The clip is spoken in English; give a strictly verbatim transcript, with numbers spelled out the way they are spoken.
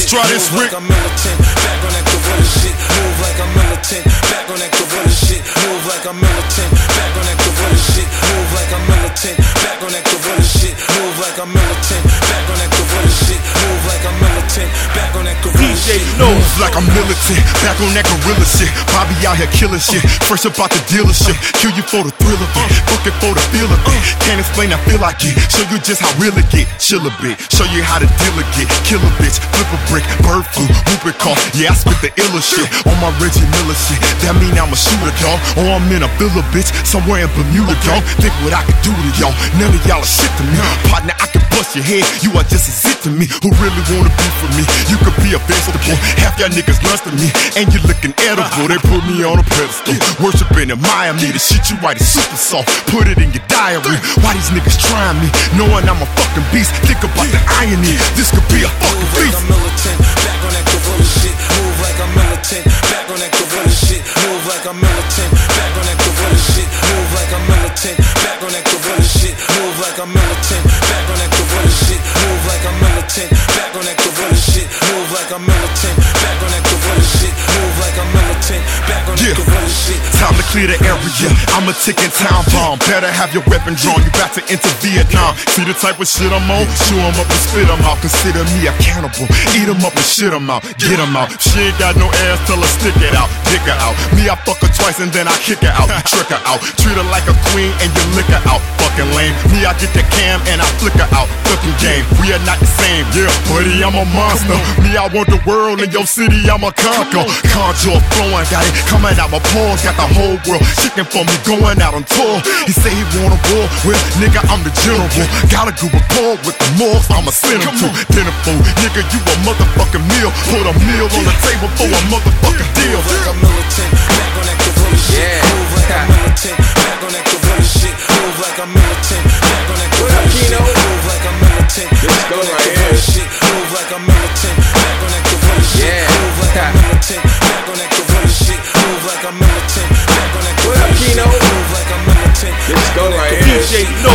Let's try this, Rick. Move like a militant, back on that gorilla shit. Move like a militant, back on that gorilla shit. Move like a militant, back on that gorilla shit. Move like a militant, back on that gorilla shit. Move like a militant, back on that gorilla shit. Move like a militant, back on that gorilla shit. Move like I'm militant, back on that gorilla shit. Bobby out here killing shit, fresh about the dealership. Kill you for the thrill of it, book it for the feel of it. Can't explain, I feel like it. Show you just how real it get, chill a bit. Show you how to deal it get, kill a bitch, flip a brick, bird flu, whoop it call. Yeah, I spit the iller shit on my Reggie Miller shit. That mean I'm a shooter, dog. Or I'm in a villa, bitch, somewhere in Bermuda, dog. Think what I could do to y'all, none of y'all are shit to me. Partner, I can bust your head, you are just a zit to me. Who really wanna be for me? You could be a vegetable, half y'all niggas lust to me, and you looking edible. They put me on a pedestal, worshiping, admire me. The shit you write is super soft, put it in your diary. Why these niggas trying me, knowing I'm a fucking beast? Think about the irony, this could be a fucking beast. Move like a militant, back on that gorilla shit. Move like a militant, back on that gorilla shit. Move like a militant, back on that gorilla shit. Move like a militant, back on that gorilla shit. Move like a militant, back on that gorilla shit. Move like a militant, back on that gorilla shit. Move like a militant, back on that gorilla shit. Move like a militant, back on that gorilla shit. Time to clear the area, I'm a ticking time bomb. Better have your weapon drawn, you about to enter Vietnam. See the type of shit I'm on? Chew 'em up and spit 'em out. Consider me accountable, eat 'em up and shit 'em out. Get 'em out, she ain't got no ass, tell her stick it out. Dick her out, me I fuck her twice and then I kick her out. Trick her out, treat her like a queen and you lick her out. Fucking lame, me I get the cam and I flick her out. Fucking game, we are not the same, yeah. Buddy, I'm a monster, me I want the world, in your city I'm a conquer. Conjure flowing, got it coming out my pores. Got the whole world shaking for me, going out on tour. He say he want a war, well nigga I'm the general. Got a good rapport with the morals, I'ma send him to dinner food. Nigga you a motherfucking meal, put a meal on the table for a motherfucking deal. Move like a militant, back on that gorilla shit. Move like a militant, back on that gorilla shit. Move like a militant, back on that gorilla shit. Move like a militant, back on that gorilla shit. Move like a militant, back on that gorilla shit. Move like a militant, back on that gorilla shit. Move like a militant, back on that gorilla shit. Move like a militant, let's go right here. D J No.